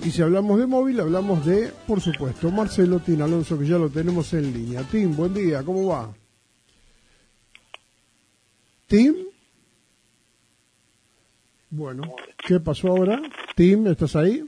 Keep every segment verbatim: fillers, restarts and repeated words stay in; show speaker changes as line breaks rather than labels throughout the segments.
Y si hablamos de móvil, hablamos de, por supuesto, Marcelo Tin Alonso, que ya lo tenemos en línea. Tim, buen día, ¿cómo va? Tim. Bueno, ¿qué pasó ahora? Tim, ¿estás ahí?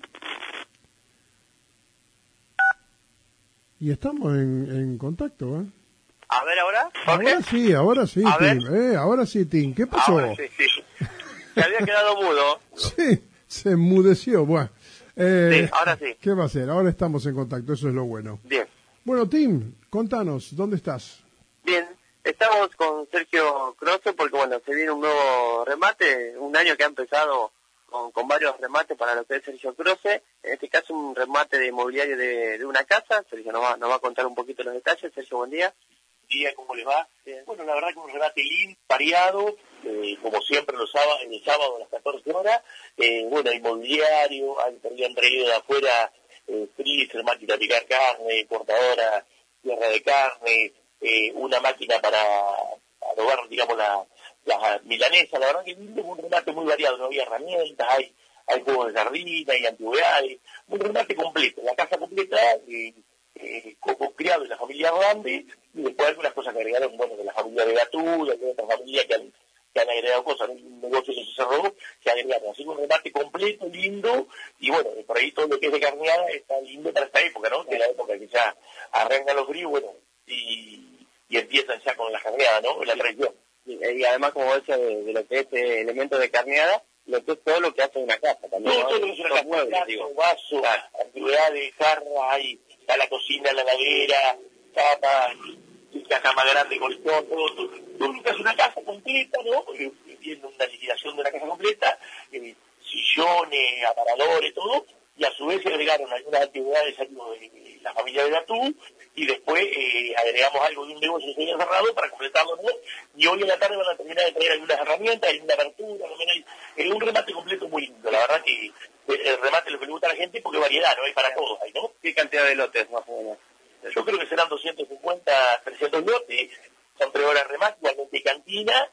Y estamos en, en contacto, ¿eh?
A ver, ¿ahora?
Ahora sí, ahora sí,
A
Tim. Eh, ahora sí, Tim. ¿Qué pasó?
Ahora sí, sí. Se había quedado mudo.
Sí, se enmudeció. Bueno, eh,
Sí, ahora sí.
¿qué va a hacer? Ahora estamos en contacto, eso es lo bueno.
Bien.
Bueno, Tim, contanos, ¿dónde estás?
Bien, estamos con Sergio Croce porque, bueno, se viene un nuevo remate, un año que ha empezado con, con varios remates para lo que es Sergio Croce. En este caso, un remate de inmobiliario de, de una casa. Sergio nos va, nos va a contar un poquito los detalles. Sergio, buen día.
Día, ¿cómo les va? Bien. Bueno, la verdad que un remate lindo, variado, eh, como siempre los sábados, en el sábado a las catorce horas, eh, bueno, inmobiliario, han, han traído de afuera eh, freezer, máquina de picar carne, cortadora, tierra de carne, eh, una máquina para adobar, digamos, la, las milanesas. La verdad que lindo, un remate muy variado, no había herramientas, hay, hay juegos de jardín, hay antigüedades, un remate completo, la casa completa, eh, Eh, Coco criado de la familia Randi, y después algunas cosas que agregaron, bueno, de la familia de Gatú, de otras familias que han, que han agregado cosas, un negocio que se cerró, que agregaron. Así que un remate completo, lindo, y bueno, por ahí todo lo que es de carneada está lindo para esta época, ¿no? Que es la época que ya arrancan los fríos, bueno, y, y empiezan ya con la carneada, ¿no? La tradición.
Y, y además, como decía, de, de lo que es eh, elementos de carneada, lo que es todo lo que hace una casa también.
Todo,
¿no?
todo lo que es una casa,
muebles,
plato,
digo.
vaso,
Claro.
antigüedades, jarra, hay, está la cocina, la heladera, camas, la cama grande, colchón, todo, todo, todo lo que es una casa completa, ¿no? Eh, Viendo una liquidación de una casa completa, eh, sillones, aparadores, todo, y a su vez se agregaron algunas antigüedades algo de la familia de Gatú, y después eh, agregamos algo de un negocio que se había cerrado para completarlo, ¿no? Y hoy en la tarde van a terminar de traer algunas herramientas, hay una apertura, también hay eh, un remate completo muy lindo, la verdad que el remate lo que le gusta a la gente porque variedad, ¿no? Hay para todos, ahí, ¿no?
¿Qué cantidad de lotes más o menos?
Yo creo que serán doscientos cincuenta, trescientos lotes, son tres horas de remate, igualmente cantina,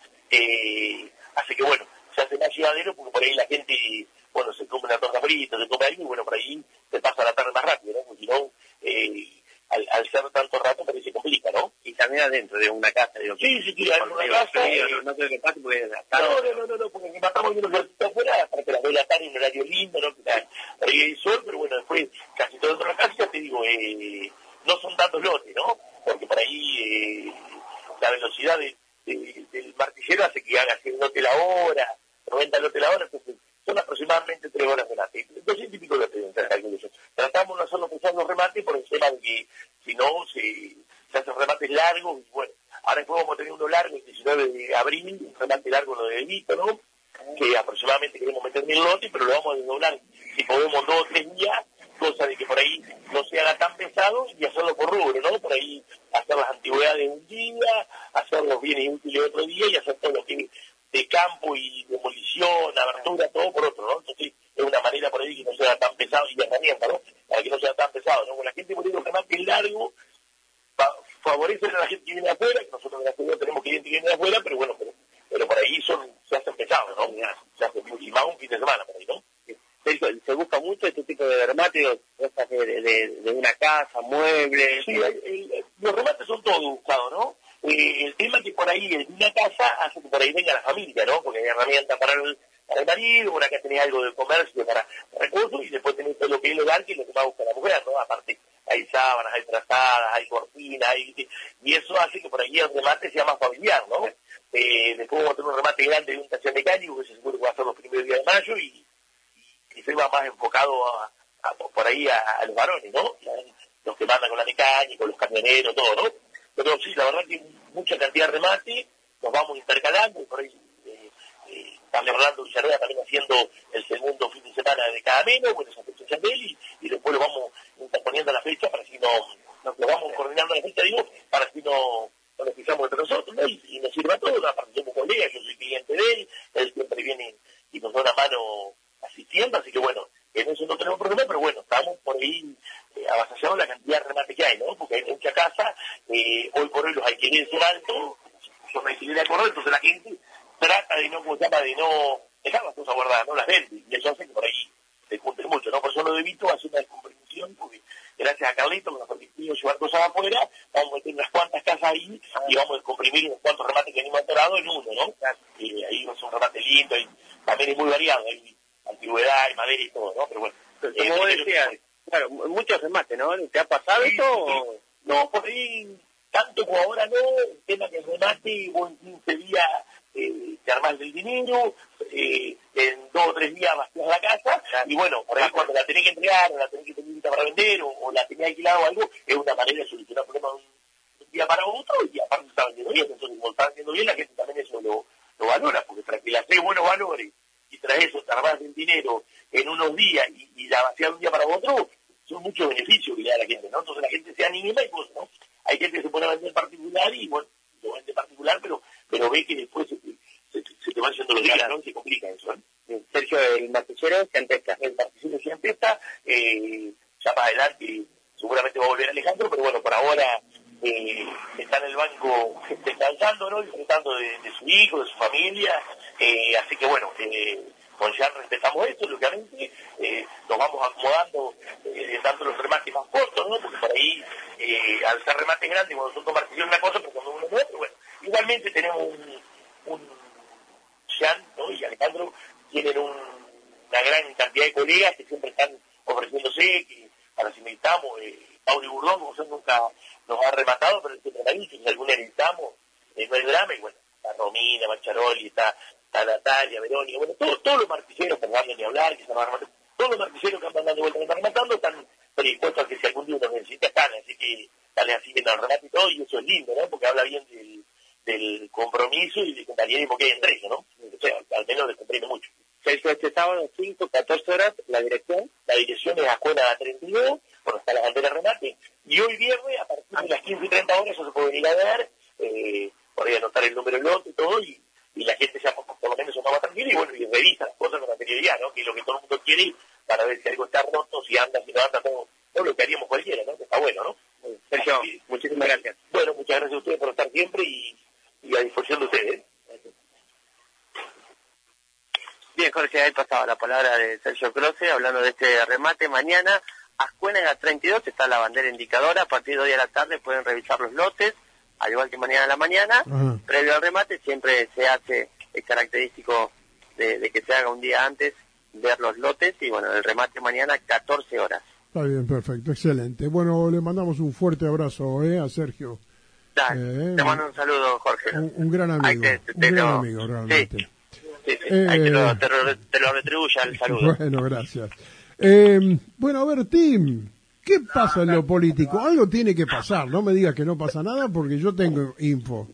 eh, así que bueno, se hace más llevadero porque por ahí la gente, bueno, se come una torta frita, se come algo y bueno, por ahí se pasa la tarde más rápido, ¿no? Porque si no, eh, al, al ser tanto rato parece complica, ¿no?
Y también adentro de una casa, digo.
Sí, sí, sí, adentro de una casa.
Digo, no, no creo que pase porque hasta
No, no, no, no, no, porque matamos unos lotitos afuera para que las velas están en un horario lindo, ¿no? Por ahí hay sol, pero bueno, después casi todo dentro de la casa, ya te digo, eh, no son tantos lotes, ¿no? Porque por ahí eh, la velocidad de, de, del martillero hace que haga cien lotes la hora, noventa lotes la hora, entonces son aproximadamente tres horas de remate. doscientos y pico lotes, tratamos de no hacerlo pesar los remates por el tema de que si no se, se hacen remates largos, y bueno, ahora después vamos a tener uno largo el diecinueve de abril, un remate largo lo de Vito, ¿no? Que aproximadamente queremos meter mil lotes, pero lo vamos a desdoblar si podemos dos o tres días, cosa de que por ahí no se haga tan pesado y hacerlo por rubro, ¿no? Por ahí hacer las antigüedades un día, hacer los bienes útiles otro día y hacer todo lo que de campo y demolición, abertura, todo por otro, ¿no? Entonces es una manera por ahí que no sea tan pesado y herramienta, ¿no? Para que no sea tan pesado, ¿no? Con la gente poniendo un remate largo, favorece a la gente que viene de afuera, que nosotros en la ciudad tenemos clientes que vienen de afuera, pero bueno, pero, pero por ahí son, se hacen pesados, ¿no? Se hacen mucho, y más un fin de semana por ahí, ¿no?
Se busca mucho este tipo de remate, cosas de, de, de una casa, muebles.
Sí, el, el, los remates son todos buscados, ¿no? Eh, el tema es que por ahí en una casa hace que por ahí venga la familia, ¿no? Porque hay herramientas para el, para el marido, por acá tenés algo de comercio para recursos y después tenés todo lo que es el hogar, que es lo que más busca la mujer, ¿no? Aparte hay sábanas, hay trazadas, hay cortinas, hay, y eso hace que por ahí el remate sea más familiar, ¿no? Eh, después vamos a tener un remate grande de un taller mecánico que se seguro que va a ser los primeros días de mayo y y se va más enfocado a, a, por ahí a, a los varones, ¿no? Los que mandan con la mecánica, los camioneros, todo, ¿no? Pero sí, la verdad que mucha cantidad de remate, nos vamos intercalando, y por ahí eh, eh, están Orlando Villarreal también haciendo el segundo fin de semana de cada menos, bueno, esa fecha ya de él, y, y después lo vamos interponiendo a la fecha para si no, no lo vamos coordinando a la fecha, digo, para si no, no nos pisamos entre nosotros, ¿no? Y, y nos sirva todo, aparte somos colegas, yo soy cliente de él, él siempre viene y nos da una mano asistiendo, así que bueno, en eso no tenemos problema, pero bueno, estamos por ahí eh, avasallando la cantidad de remate que hay, ¿no? Porque hay mucha casa, eh, hoy por hoy los alquileres son altos, son alquileres de acuerdo, entonces la gente trata de no, como se llama, de no dejar las cosas guardadas, no las vende, y eso hace que por ahí se junte mucho, ¿no? Por eso lo de Vito hace una descompresión, porque gracias a Carlito, que nos permitió llevar cosas afuera, vamos a meter unas cuantas casas ahí y vamos a descomprimir unos cuantos remates que venimos atorados en uno, ¿no? Y ahí es un remate lindo, y también es muy variado, hay antigüedad, hay madera y todo, ¿no? Pero bueno.
Como eh, vos decías, claro, muchos remates, ¿no? ¿Te ha pasado sí, eso? Sí.
No, por ahí, tanto como ahora no, el tema que el remate, vos en quince días eh, te armás del dinero, eh, en dos o tres días vacías la casa, claro. Y bueno, por ahí cuando la tenés que entregar, o la tenés que tener para vender, o, o la tenés alquilada o algo, es una manera de solucionar problemas de un día para otro, y aparte está vendiendo bien, entonces como está vendiendo bien, la gente también eso lo, lo valora, porque para que le haces buenos valores, y tras eso te armás del dinero en unos días, y, y la vacías de un día para otro, son muchos beneficios que le da a la gente, ¿no? Entonces la gente se anima y pues, ¿no? Hay gente que se pone a vender particular y, bueno, lo vende particular, pero pero ve que después se, se, se te van yendo los días, ¿no? Y se complica eso, ¿eh?
Sergio, el martillero se empesta.
El martillero se empesta, eh, ya más adelante seguramente va a volver Alejandro, pero bueno, por ahora eh, está en el banco descansando, ¿no? Disfrutando de, de su hijo, de su familia, eh, así que bueno, eh, con Jan respetamos esto, lógicamente, eh, nos vamos acomodando eh, dando los remates más cortos, ¿no? Porque por ahí, eh, al ser remates grandes, cuando son dos martillos una cosa, pero cuando uno no es, pero bueno, igualmente tenemos un, un Jan, ¿no? Y Alejandro tienen un, una gran cantidad de colegas que siempre están ofreciéndose, que para si necesitamos, eh, Pauli Burdón, como son, nunca nos ha rematado, pero siempre también, si alguna necesitamos, eh, no hay drama, y bueno, está Romina, Macharoli, está a Natalia, Verónica, bueno, todos, todos los martilleros, que no van ni hablar, que se van rematando, todos los martilleros que andan dando vueltas y están rematando, están predispuestos a que si algún día uno necesita, están, así que sale así en el remate y todo, y eso es lindo, ¿no? Porque habla bien del, del compromiso y del compañerismo que hay entre ellos, ¿no? O sea, al menos les comprende mucho.
Sergio, este sábado, cinco, catorce horas, la dirección.
La dirección es Ascuena treinta y dos, bueno, está la bandera remate, y hoy viernes, a partir de las quince y treinta horas, eso se puede venir a ver, eh, por ahí anotar el número del lote y todo, y y la gente ya por, por lo menos se toma tranquila y bueno, y revisa las cosas con anterioridad, ¿no? Que es lo que todo el mundo quiere para ver si algo está roto, si anda, si no anda, todo, todo lo que haríamos cualquiera, ¿no? Que está bueno, ¿no?
Sergio, sí, muchísimas gracias.
Bueno, muchas gracias a ustedes por estar siempre y, y a disposición de ustedes.
Bien, Jorge, ahí pasaba la palabra de Sergio Croce, hablando de este remate. Mañana, Ascuénaga treinta y dos, está la bandera indicadora, a partir de hoy a la tarde pueden revisar los lotes, al igual que mañana a la mañana. Ajá. Previo al remate siempre se hace, es característico de, de que se haga un día antes, ver los lotes, y bueno, el remate mañana catorce horas.
Está bien, perfecto, excelente. Bueno, le mandamos un fuerte abrazo eh, a Sergio.
Dale, eh, te mando un saludo, Jorge.
Un, un gran amigo, te, te, un te gran lo, amigo, realmente.
Sí, sí, sí. Eh, Ahí te, lo, te, lo, te lo retribuye el saludo.
Bueno, gracias. Eh, bueno, a ver, Tim, ¿qué pasa en lo político? Algo tiene que pasar, no me digas que no pasa nada porque yo tengo info.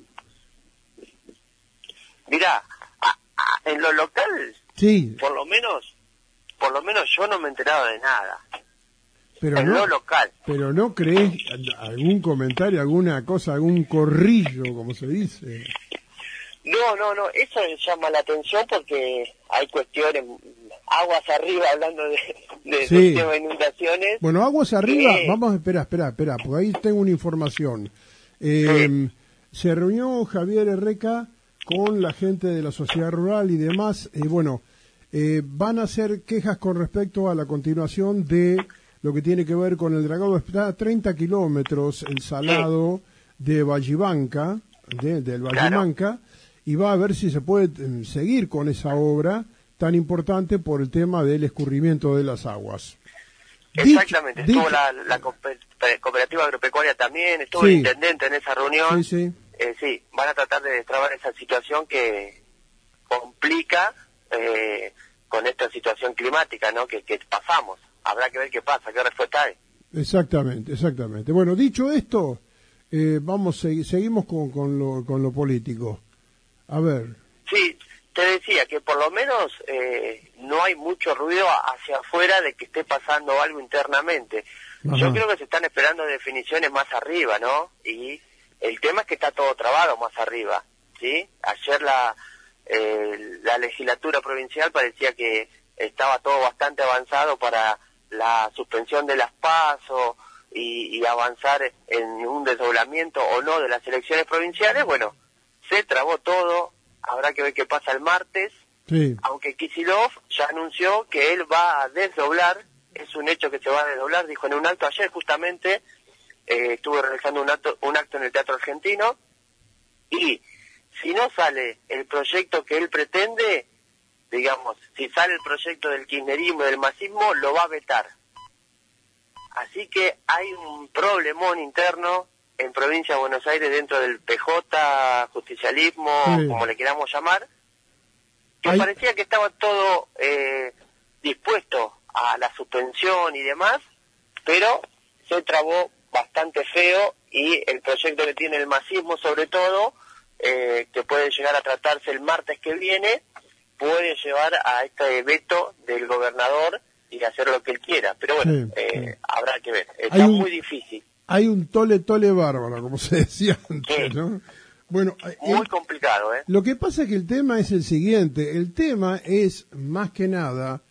Mirá, a, a, en lo local,
sí.
por lo menos, por lo menos yo no me he enterado de nada.
Pero
en
no,
lo local.
Pero no crees algún comentario, alguna cosa, algún corrillo, como se dice.
No, no, no, eso llama la atención porque hay cuestiones, aguas arriba, hablando de, de,
sí.
de inundaciones.
Bueno, aguas arriba, que... vamos a esperar, espera, espera, porque ahí tengo una información. Eh, sí. Se reunió Javier Herreca con la gente de la sociedad rural y demás. Eh, bueno, eh, van a hacer quejas con respecto a la continuación de lo que tiene que ver con el dragado. Está a treinta kilómetros el salado sí. de Vallibanca, de, del Vallimanca, claro. Y va a ver si se puede eh, seguir con esa obra tan importante por el tema del escurrimiento de las aguas.
Exactamente,
dicho,
estuvo
dicho,
la, la cooperativa agropecuaria también, estuvo sí. el intendente en esa reunión.
Sí, sí.
Eh, sí, van a tratar de destrabar esa situación que complica eh, con esta situación climática, ¿no? Que, que pasamos. Habrá que ver qué pasa, qué respuesta hay.
Exactamente, exactamente. Bueno, dicho esto, eh, vamos, seguimos con, con, lo, con lo político. A ver.
Sí, te decía que por lo menos eh, no hay mucho ruido hacia afuera de que esté pasando algo internamente. Ajá. Yo creo que se están esperando definiciones más arriba, ¿no? Y el tema es que está todo trabado más arriba, ¿sí? Ayer la, eh, la legislatura provincial parecía que estaba todo bastante avanzado para la suspensión de las PASO y, y avanzar en un desdoblamiento o no de las elecciones provinciales. Bueno, se trabó todo, habrá que ver qué pasa el martes,
sí.
Aunque Kicillof ya anunció que él va a desdoblar es un hecho que se va a desdoblar, dijo en un acto ayer justamente, eh, estuve realizando un acto, un acto en el Teatro Argentino, y si no sale el proyecto que él pretende, digamos, si sale el proyecto del kirchnerismo y del masismo, lo va a vetar. Así que hay un problemón interno en Provincia de Buenos Aires dentro del P J, justicialismo, sí, como le queramos llamar, que hay... parecía que estaba todo eh, dispuesto a la suspensión y demás, pero se trabó bastante feo, y el proyecto que tiene el masismo sobre todo, eh, que puede llegar a tratarse el martes que viene, puede llevar a este veto del gobernador y hacer lo que él quiera, pero bueno, sí, eh, sí. habrá que ver, está un, muy difícil.
Hay un tole tole bárbaro, como se decía antes, sí. ¿no? Bueno,
muy
el,
complicado, ¿eh?
Lo que pasa es que el tema es el siguiente, el tema es más que nada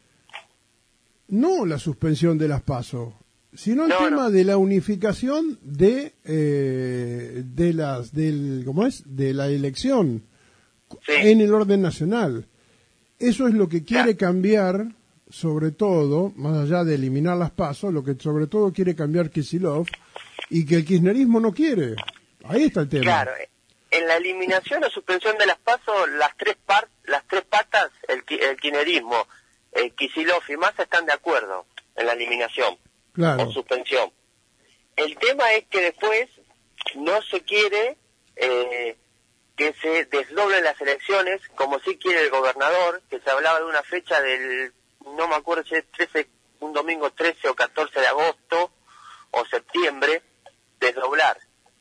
no la suspensión de las PASO, sino el no, tema no. de la unificación de eh, de las del ¿cómo es? de la elección, sí, en el orden nacional. Eso es lo que quiere claro. cambiar, sobre todo, más allá de eliminar las PASO, lo que sobre todo quiere cambiar Kicillof, y que el kirchnerismo no quiere. Ahí está el tema.
Claro, en la eliminación o suspensión de las PASO, las tres par, las tres patas, el, el kirchnerismo, el Kicillof y Massa están de acuerdo en la eliminación, claro, o suspensión. El tema es que después no se quiere eh, que se desdoblen las elecciones, como sí quiere el gobernador, que se hablaba de una fecha del, no me acuerdo si es trece, un domingo trece o catorce de agosto o septiembre, desdoblar.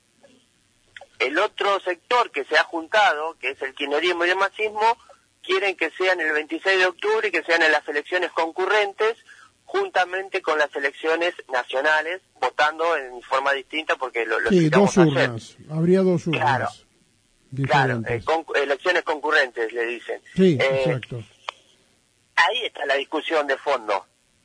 El otro sector que se ha juntado, que es el kirchnerismo y el masismo, quieren que sean el veintiséis de octubre y que sean en las elecciones concurrentes, juntamente con las elecciones nacionales, votando en forma distinta, porque lo, lo
sí, dos urnas, ayer. Habría dos urnas.
Claro, claro eh, con, elecciones concurrentes, le dicen.
Sí,
eh,
exacto.
Ahí está la discusión de fondo.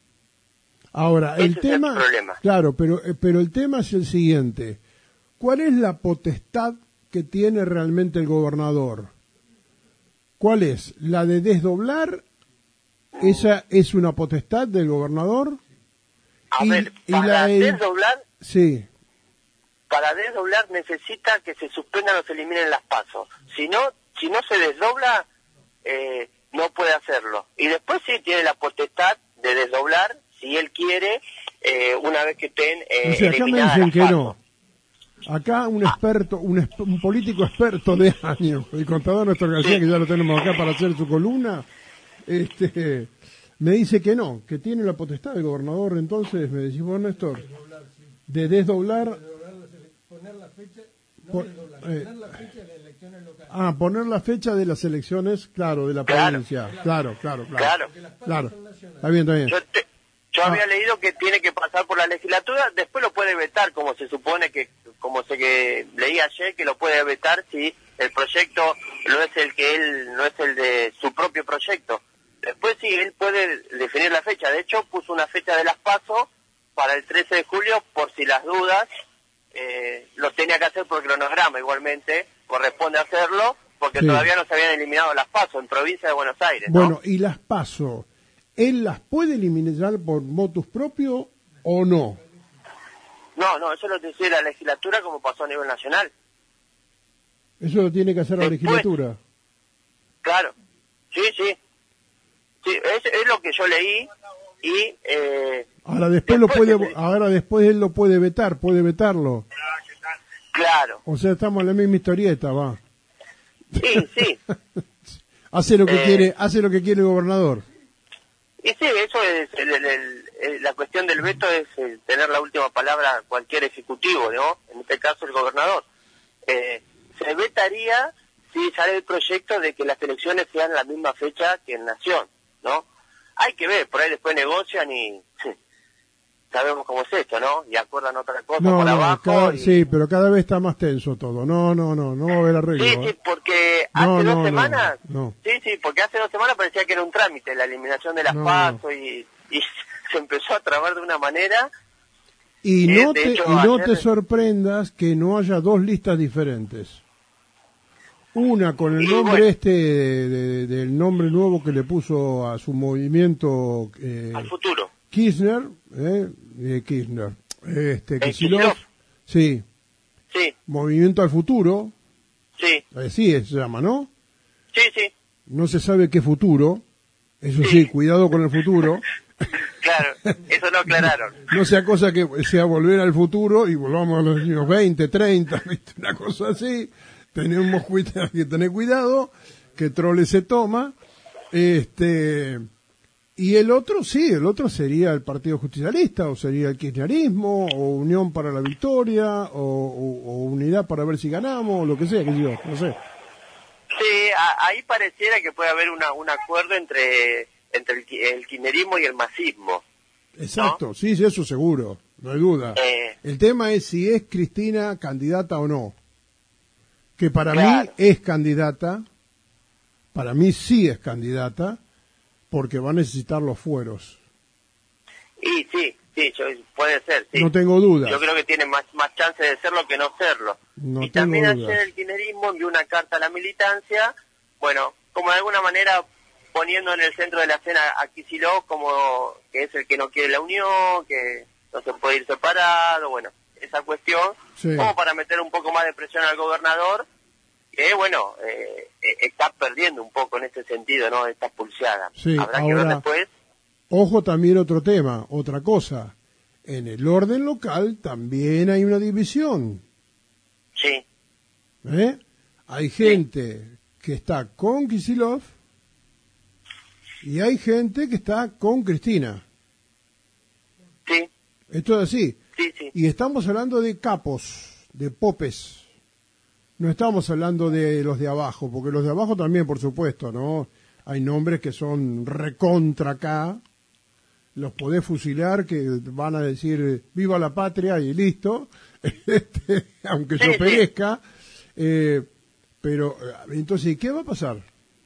Ahora, el
Ese
tema,
es el problema.
Claro, pero, pero el tema es el siguiente. ¿Cuál es la potestad que tiene realmente el gobernador? ¿Cuál es? ¿La de desdoblar? ¿Esa es una potestad del gobernador?
A
y,
ver,
y
para
la de...
desdoblar,
sí.
para desdoblar necesita que se suspendan o se eliminen las PASO. Si no, si no se desdobla, eh, no puede hacerlo. Y después sí tiene la potestad de desdoblar, si él quiere, eh, una vez que estén eh,
o sea, acá me dicen que
PASO.
no. Acá un experto, un, un político experto de años, el contador Néstor García, sí, que ya lo tenemos acá para hacer su columna, este, me dice que no, que tiene la potestad del gobernador. Entonces me decís vos, Néstor, de desdoblar,
poner la fecha, no
por,
desdoblar,
eh,
poner la fecha de elecciones locales.
Ah, poner la fecha de las elecciones, claro, de la
claro,
provincia, claro, claro, claro,
claro,
claro. Está bien, está bien.
Yo, te, yo ah. había leído que tiene que pasar por la legislatura, después lo puede vetar, como se supone que, como se que leí ayer, que lo puede vetar si el proyecto no es el que él, no es el de su propio proyecto. Después sí, él puede definir la fecha. De hecho, puso una fecha de las PASO para el trece de julio, por si las dudas, eh, lo tenía que hacer por cronograma igualmente, corresponde hacerlo, porque sí, todavía no se habían eliminado las PASO en provincia de Buenos Aires, ¿no?
Bueno, y las PASO, ¿él las puede eliminar por motus propio o no?
No, no, eso lo decide la legislatura, como pasó a nivel nacional.
Eso lo tiene que hacer la
Después,
legislatura.
Claro, sí, sí. Sí, es, es lo que yo leí y... Eh,
ahora después, después lo puede, ahora después él lo puede vetar, puede vetarlo.
Claro.
O sea, estamos en la misma historieta, va.
Sí, sí.
hace lo que
eh,
quiere, hace lo que quiere el gobernador.
Y sí, eso es, el, el, el, el, la cuestión del veto es el tener la última palabra cualquier ejecutivo, ¿no? En este caso el gobernador. Eh, se vetaría si sale el proyecto de que las elecciones sean la misma fecha que en Nación, ¿no? Hay que ver, por ahí después negocian y sí, sabemos cómo es esto, ¿no? Y acuerdan otra cosa
no,
por
no,
abajo.
Cada,
y...
Sí, pero cada vez está más tenso todo. No, no, no, no va a haber arreglo.
Sí,
¿eh?
sí, porque hace
no,
dos
no,
semanas...
No, no.
Sí, sí, porque hace dos semanas parecía que era un trámite la eliminación de las
no,
PASO
no.
y, y se empezó a trabar de una manera...
Y no,
eh,
te,
hecho,
y no
ayer...
te sorprendas que no haya dos listas diferentes. Una con el
y
nombre
bueno,
este, de, de, del nombre nuevo que le puso a su movimiento... Eh,
al futuro.
Kirchner, eh, eh, Kirchner, este,
Kicillof.
Kicillof, sí,
Sí,
Movimiento al Futuro,
sí,
así se llama, ¿no?
sí, sí,
No se sabe qué futuro, eso sí, cuidado con el futuro,
claro, eso lo aclararon.
no sea cosa que sea volver al futuro y volvamos a los años veinte, treinta, ¿viste? Una cosa así, tenemos cuida- que tener cuidado, que trole se toma, este, y el otro, sí, el otro sería el Partido Justicialista, o sería el Kirchnerismo, o Unión para la Victoria, o, o- o Unidad para ver si ganamos, o lo que sea, que yo, no sé.
Sí, a- ahí pareciera que puede haber una, un acuerdo entre entre el, ki- el kirchnerismo y el masismo.
Exacto, sí, sí, eso seguro, no hay duda.
Eh,
El tema es si es Cristina candidata o no. Que para
Claro.
mí es candidata, para mí sí es candidata, porque va a necesitar los fueros.
y sí, sí, yo- puede ser, sí.
No tengo dudas.
Yo creo que tiene más, más chance de serlo que no serlo.
No
y
tengo
también
dudas.
ayer el kirchnerismo envió una carta a la militancia, bueno, como de alguna manera poniendo en el centro de la escena a Kicillof como que es el que no quiere la unión, que no se puede ir separado, bueno, esa cuestión,
Sí.
como para meter un poco más de presión al gobernador, que bueno, eh, eh, está perdiendo un poco en ese sentido, ¿no? Esta pulseada.
Sí,
Habrá que ver
ahora-
después.
Ojo también otro tema, otra cosa. En el orden local también hay una división.
Sí,
¿eh? Hay gente que está con Kicillof y hay gente que está con Cristina.
sí,
Esto es así.
sí, sí.
Y estamos hablando de capos, de popes. No estamos hablando de los de abajo, porque los de abajo también, por supuesto, ¿no? Hay nombres que son recontra acá. Los podés fusilar, que van a decir viva la patria y listo. Este, aunque
Sí,
yo
sí.
perezca. Eh, pero, eh, entonces, ¿qué va a pasar?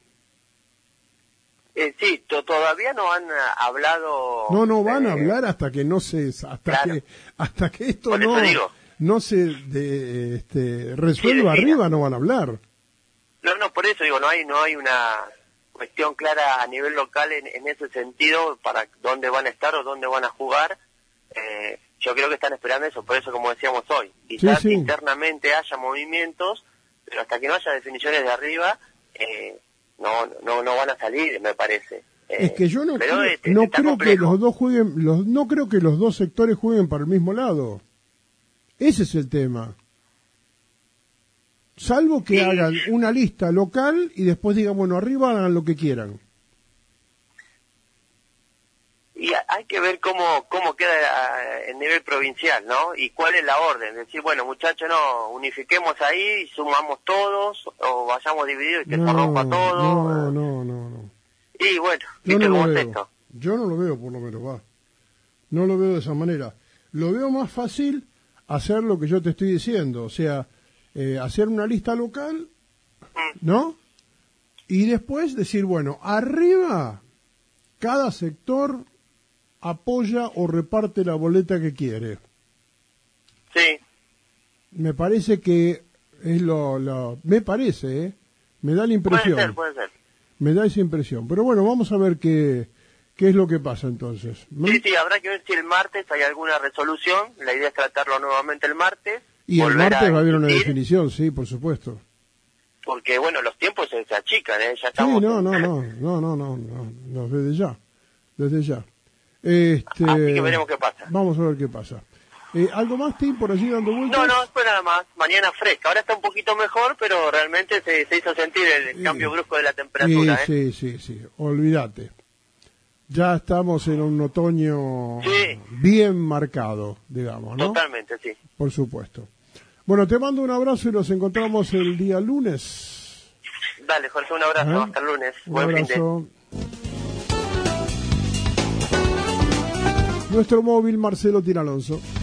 Eh, sí, to- todavía no han ah, hablado...
No, no van a
eh,
hablar hasta que no se, hasta
Claro.
que, hasta que esto
Por eso
no,
digo.
no se de, este, resuelva
defina.
arriba, no van a hablar.
No, no, por eso digo, no hay no hay una cuestión clara a nivel local en, en ese sentido para dónde van a estar o dónde van a jugar. Eh, yo creo que están esperando eso, por eso como decíamos hoy, quizás
Sí, sí.
internamente haya movimientos, pero hasta que no haya definiciones de arriba, eh, no no no van a salir, me parece. Eh,
Es que yo no
pero
creo,
este,
no
está
creo que
complejo.
los dos jueguen, los, no creo que los dos sectores jueguen para el mismo lado. Ese es el tema. Salvo que
Sí.
hagan una lista local y después digan, bueno, arriba hagan lo que quieran.
Y ha- hay que ver cómo cómo queda ah, el nivel provincial, ¿no? Y cuál es la orden. Decir, bueno, muchachos, no, unifiquemos ahí, sumamos todos, o vayamos divididos y que se rompa todo.
no, no, no, no.
Y bueno,
Yo
¿viste
no
cómo
lo
es
veo.
esto?
Yo no lo veo, por lo menos, va. No lo veo de esa manera. Lo veo más fácil hacer lo que yo te estoy diciendo. O sea, eh, hacer una lista local, ¿no? Y después decir, bueno, arriba, cada sector apoya o reparte la boleta que quiere.
Sí,
Me parece que es lo... lo me parece, ¿eh? Me da la
puede
impresión.
ser, puede ser.
Me da esa impresión. Pero bueno, vamos a ver qué, qué es lo que pasa entonces, ¿no?
Sí, sí, habrá que ver si el martes hay alguna resolución. La idea es tratarlo nuevamente el martes.
Y el
volver
martes va a haber una
discutir,
definición, sí, por supuesto.
Porque, bueno, los tiempos se, se achican, ¿eh? Ya
Sí,
estamos...
no,
en-
no, no, no, no, no, no, no, desde ya, desde ya. Este,
Así que veremos qué pasa.
Vamos a ver qué pasa. Eh, ¿Algo más, Tim, por allí dando vueltas?
No, no, después nada más. Mañana fresca. Ahora está un poquito mejor, pero realmente se, se hizo sentir el,
Sí.
cambio brusco de la temperatura, ¿eh?
Sí, sí, sí, olvídate. Ya estamos en un otoño
Sí.
bien marcado, digamos, ¿no?
Totalmente, sí.
Por supuesto. Bueno, te mando un abrazo y nos encontramos el día lunes.
Dale, Jorge, un abrazo.
¿Eh?
Hasta el lunes.
Un
Buen fin de...
abrazo. Nuestro móvil Marcelo Tiralonso.